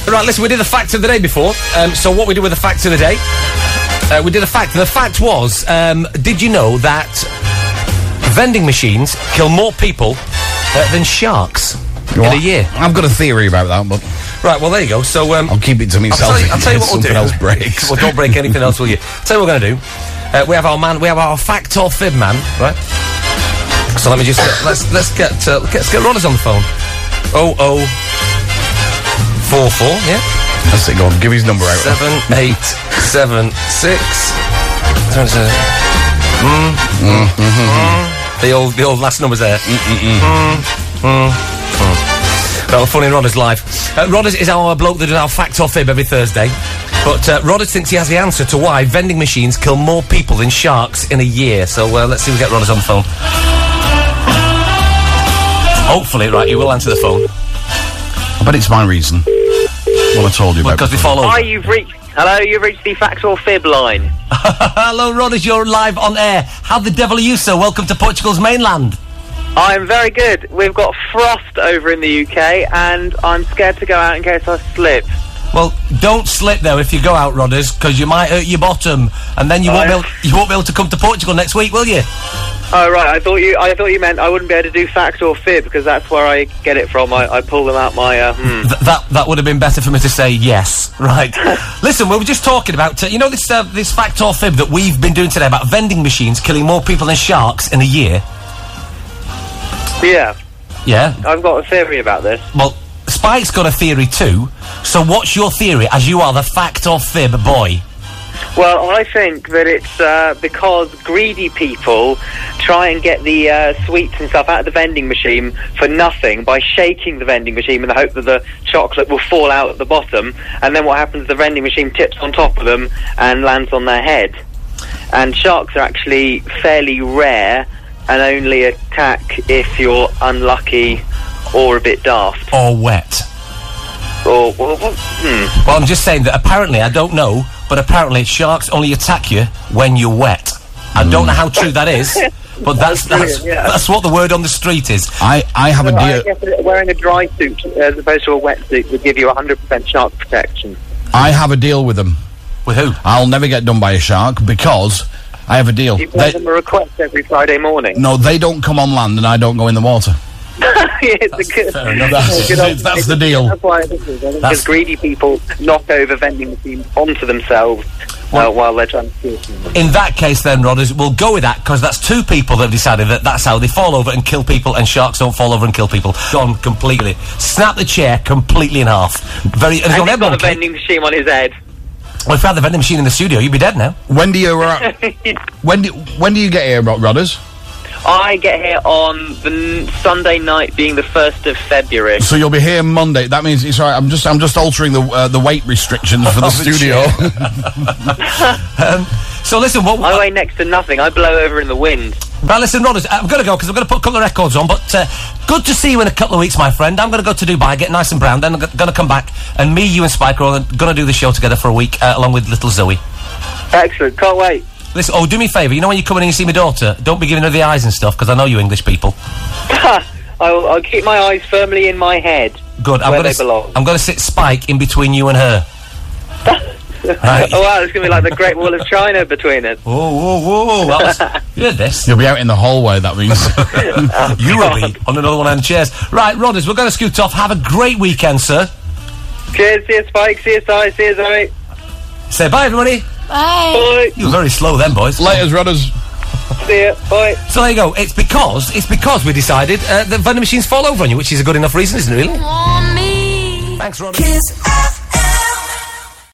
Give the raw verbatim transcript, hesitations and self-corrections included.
Right, listen, we did the fact of the day before. Um, so what we do with the fact of the day? Uh, we did a fact. The fact was, um, did you know that vending machines kill more people uh, than sharks in a year? I've got a theory about that, but... Right, well, there you go. So, um... I'll keep it to myself. I'll tell you, I'll tell you what we'll do. Something else breaks. Well, don't break anything else, will you? I'll tell you what we're going to do. Uh, we have our man, we have our fact or fib man, right? So let me just, uh, let's, let's get, uh, let's get Rodders on the phone. Oh, oh... Four, four, yeah? That's it, go on, give his number out. Seven, eight, seven, six... Mm, mm, mm, mm. The old, the old last number's there. Mm, mm, mm. Mm, mm. Well, funny Rodders live. Uh, Rodders is our bloke that does our fact or fib every Thursday. But uh, Rodders thinks he has the answer to why vending machines kill more people than sharks in a year. So uh, let's see if we get Rodders on the phone. Hopefully, right, he will answer the phone. I bet it's my reason. What I told you well, about. Because we fall over. Hi, you've reached... Hello, you've reached the fact or fib line. Hello, Rodders, you're live on air. How the devil are you, sir? Welcome to Portugal's mainland. I'm very good. We've got frost over in the U K, and I'm scared to go out in case I slip. Well, don't slip though if you go out, Rodders, because you might hurt your bottom, and then you oh, won't be able, you won't be able to come to Portugal next week, will you? Oh right, I thought you I thought you meant I wouldn't be able to do fact or fib because that's where I get it from. I, I pull them out my. Uh, hmm. Th that that would have been better for me to say yes, right? Listen, we were just talking about uh, you know this uh, this fact or fib that we've been doing today about vending machines killing more people than sharks in a year. Yeah. Yeah. I've got a theory about this. Well, Spike's got a theory too. So what's your theory, as you are the fact or fib boy? Well, I think that it's uh, because greedy people try and get the uh, sweets and stuff out of the vending machine for nothing by shaking the vending machine in the hope that the chocolate will fall out at the bottom, and then what happens, the vending machine tips on top of them and lands on their head. And sharks are actually fairly rare and only attack if you're unlucky or a bit daft. Or wet. Or, well, well, hmm. well, I'm just saying that apparently, I don't know, but apparently sharks only attack you when you're wet. I mm. don't know how true that is, but that's that's, that's, yeah. that's what the word on the street is. I, I have so a deal... I guess wearing a dry suit as opposed to a wet suit would give you one hundred percent shark protection. I have a deal with them. With who? I'll never get done by a shark because I have a deal. You give them a request every Friday morning? No, they don't come on land and I don't go in the water. It's that's a good, fair enough. That's, good that's the deal. That's why it is. Because greedy people knock over vending machines onto themselves well, uh, while they're trying to steal them. In that case then, Rodders, we'll go with that, because that's two people that have decided that that's how they fall over and kill people, and sharks don't fall over and kill people. Gone completely. Snap the chair completely in half. Very. And he's got, got a vending machine on his head. Well, if we had the vending machine in the studio, you'd be dead now. When do you... Uh, when do when do you get here, Rodders? I get here on the n Sunday night, being the first of February. So you'll be here Monday. That means it's all right. I'm just I'm just altering the uh, the weight restrictions for the oh, studio. um, so listen, what I weigh next to nothing. I blow over in the wind. Well, listen, Rodders, I'm going to go because I'm going to put a couple of records on. But uh, good to see you in a couple of weeks, my friend. I'm going to go to Dubai, get nice and brown. Then I'm going to come back, and me, you, and Spike are going to do the show together for a week, uh, along with little Zoe. Excellent. Can't wait. Listen, oh, do me a favour. You know when you come in and you see my daughter, don't be giving her the eyes and stuff, because I know you English people. I'll, I'll keep my eyes firmly in my head. Good. I'm where gonna they belong. I'm going to sit Spike in between you and her. Right. Oh wow, it's going to be like the Great Wall of China between us. Whoa, whoa, whoa! That was, you heard this? You'll be out in the hallway. That means oh, you will be on another one of the chairs. Right, Rodders, we're going to scoot off. Have a great weekend, sir. Cheers. See you, Spike. See you, Si. See you, Zoe. Say bye, everybody. Bye. Bye. You were very slow then, boys. Laters, Rodders. See ya. Bye. So there you go. It's because it's because we decided uh, that vending machines fall over on you, which is a good enough reason, isn't it? Really? Thanks, Rodders.